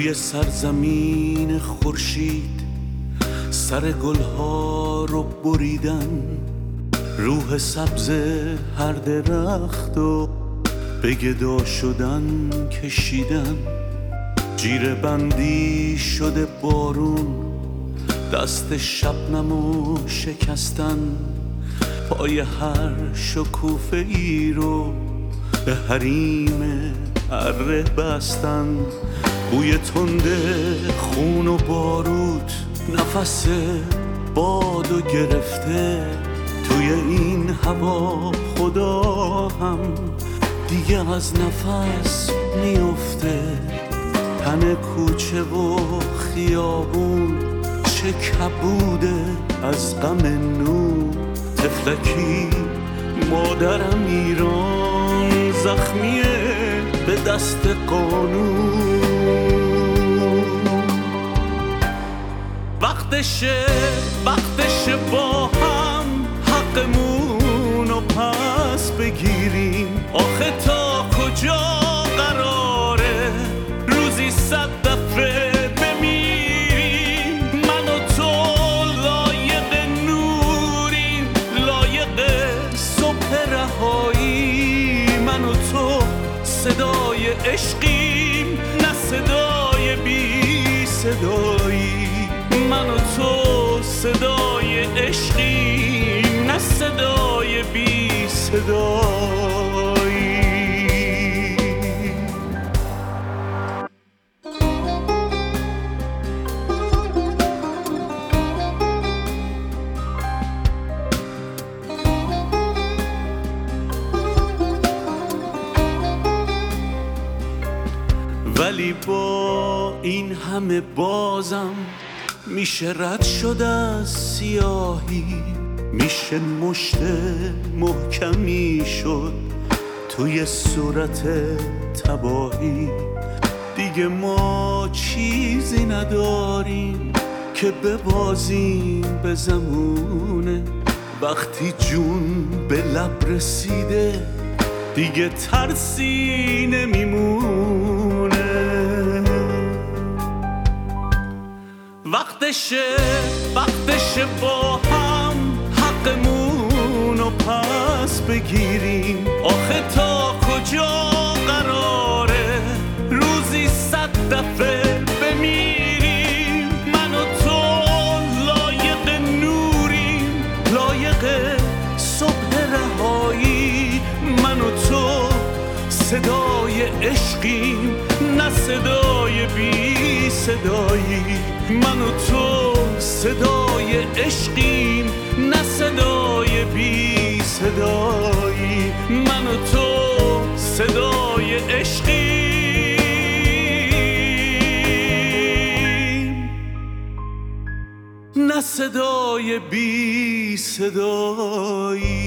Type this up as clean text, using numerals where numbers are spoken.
توی سرزمین خورشید سر گلها رو بریدن، روح سبز هر درخت و به گدا شدن کشیدن. جیره بندی شده بارون، دست شبنمو شکستن، پای هر شکوفه ای رو به حریم اره بستن. بوی تنده خون و بارود نفس بادو گرفته، توی این هوا خدا هم دیگه از نفس میفته. تن کوچه و خیابون چه کبوده از غم نو، طفلکی مادرم ایران زخمیه به دست قانون. وقتشه با هم حقمون رو پس بگیریم. آخه تا کجا قراره روزی 100 دفعه بمیریم؟ من و تو لایق نوریم، لایق صبح رهایی. من و تو صدای عشقیم، نه صدای بی صدایی. من و تو صدای عشقیم، نه صدای بی صدایی. ولی با این همه بازم میشه رد شد از سیاهی، میشه مشت محکمی شد توی صورت تباهی. دیگه ما چیزی نداریم که ببازیم به زمونه. وقتی جون به لب رسیده دیگه ترسی نمیمونه. وقتشه با هم حقمون رو پس بگیریم. آخه تا کجا قراره روزی 100 دفعه بمیریم؟ من و تو لایق نوریم، لایق صبح رهایی. من و تو صدای عشقیم، نه صدای بی صدایی. من و تو صدای عشقیم، نه صدای بی صدایی. من و تو صدای عشقیم، نه صدای بی صدایی.